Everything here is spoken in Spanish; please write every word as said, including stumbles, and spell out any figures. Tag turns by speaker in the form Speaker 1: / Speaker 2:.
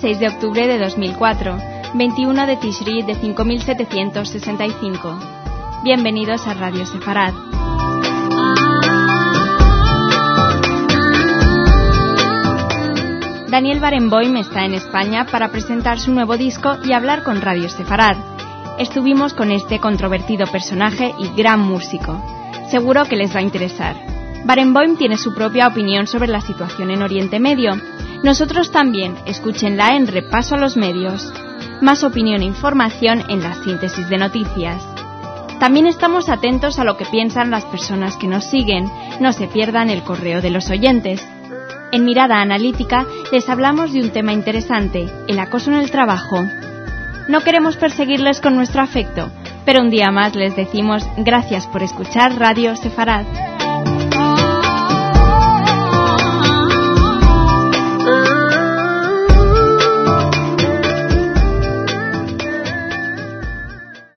Speaker 1: seis de octubre de dos mil cuatro, veintiuno de Tishri de cinco mil setecientos sesenta y cinco. Bienvenidos a Radio Sefarad. Daniel Barenboim está en España para presentar su nuevo disco y hablar con Radio Sefarad. Estuvimos con este controvertido personaje y gran músico. Seguro que les va a interesar. Barenboim tiene su propia opinión sobre la situación en Oriente Medio. Nosotros también, escúchenla en Repaso a los Medios. Más opinión e información en la síntesis de noticias. También estamos atentos a lo que piensan las personas que nos siguen. No se pierdan el correo de los oyentes. En Mirada Analítica les hablamos de un tema interesante, el acoso en el trabajo. No queremos perseguirles con nuestro afecto, pero un día más les decimos gracias por escuchar Radio Sefarad.